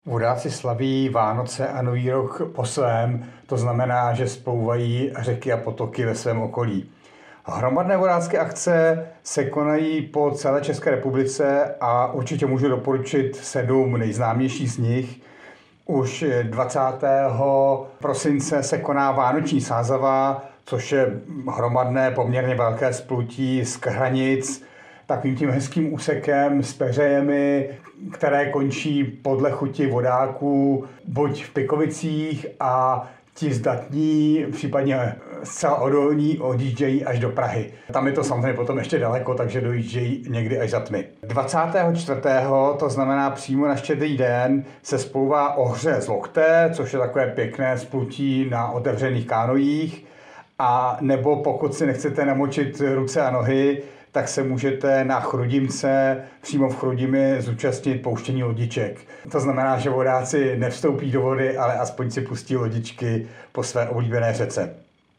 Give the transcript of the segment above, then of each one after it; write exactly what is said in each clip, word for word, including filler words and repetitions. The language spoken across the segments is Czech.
Vodáci slaví Vánoce a Nový rok po svém, to znamená, že splouvají řeky a potoky ve svém okolí. Hromadné vodácké akce se konají po celé České republice a určitě můžu doporučit sedm nejznámějších z nich. Už dvacátého prosince se koná Vánoční sázava, což je hromadné poměrně velké splutí z Krhanic, takovým tím hezkým úsekem s peřejemi, které končí podle chuti vodáků buď v Pikovicích, a ti zdatní, případně zcela odolní, odjíždějí až do Prahy. Tam je to samozřejmě potom ještě daleko, takže dojíždějí někdy až za tmy. dvacátého čtvrtého, to znamená přímo na Štědrý den, se splouvá Ohře z Lokte, což je takové pěkné splutí na otevřených kánojích. A nebo pokud si nechcete namočit ruce a nohy, tak se můžete na Chrudimce přímo v Chrudimi zúčastnit pouštění lodiček. To znamená, že vodáci nevstoupí do vody, ale aspoň si pustí lodičky po své oblíbené řece.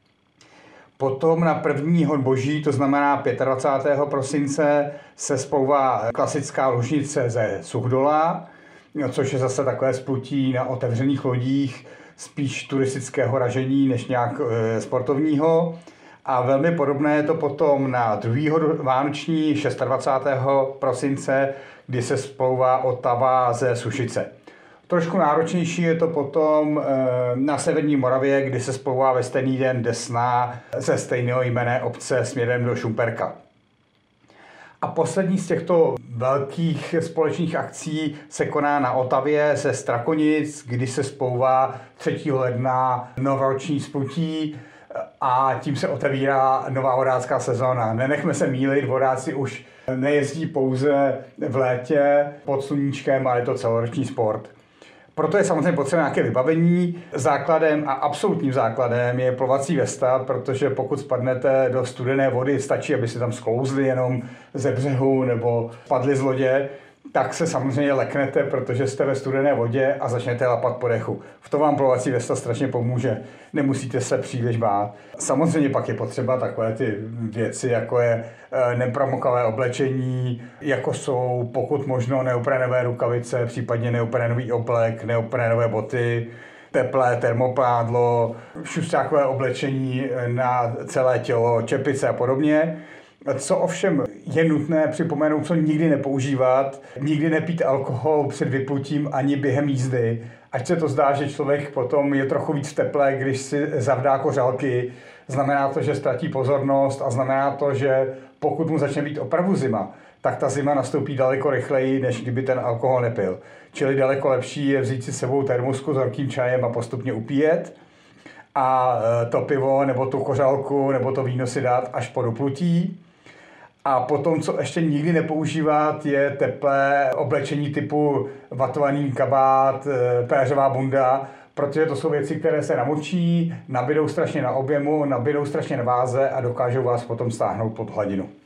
Potom na první hod boží, to znamená dvacátého pátého prosince, se splouvá klasická ložnice ze Suchdola, což je zase takové splutí na otevřených lodích, spíš turistického ražení než nějak e, sportovního. A velmi podobné je to potom na druhý hod vánoční dvacátého šestého prosince, kdy se splouvá Otava ze Sušice. Trošku náročnější je to potom na severní Moravě, kdy se splouvá ve stejný den Desná ze stejného jmenné obce směrem do Šumperka. A poslední z těchto velkých společných akcí se koná na Otavě ze Strakonic, kdy se splouvá třetího ledna novoroční splutí, a tím se otevírá nová vodácká sezóna. Nenechme se mýlit, vodáci už nejezdí pouze v létě pod sluníčkem, ale je to celoroční sport. Proto je samozřejmě potřeba nějaké vybavení. Základem a absolutním základem je plovací vesta, protože pokud spadnete do studené vody, stačí, aby si tam sklouzli jenom ze břehu nebo spadli z lodě, tak se samozřejmě leknete, protože jste ve studené vodě a začnete lapat po dechu. V tom vám plovací vesta strašně pomůže. Nemusíte se příliš bát. Samozřejmě pak je potřeba takové ty věci, jako je nepromokavé oblečení, jako jsou pokud možno neoprenové rukavice, případně neoprenový oblek, neoprenové boty, teplé termoprádlo, šustákové oblečení na celé tělo, čepice a podobně. Co ovšem je nutné připomenout, co nikdy nepoužívat, nikdy nepít alkohol před vyplutím ani během jízdy. Ať se to zdá, že člověk potom je trochu víc v teple, když si zavdá kořálky, znamená to, že ztratí pozornost, a znamená to, že pokud mu začne být opravdu zima, tak ta zima nastoupí daleko rychleji, než kdyby ten alkohol nepil. Čili daleko lepší je vzít si s sebou termosku s horkým čajem a postupně upíjet, a to pivo nebo tu kořálku nebo to víno si dát až po doplutí. A potom, co ještě nikdy nepoužívat, je teplé oblečení typu vatovaný kabát, péřová bunda, protože to jsou věci, které se namočí, nabydou strašně na objemu, nabydou strašně na váze a dokážou vás potom stáhnout pod hladinu.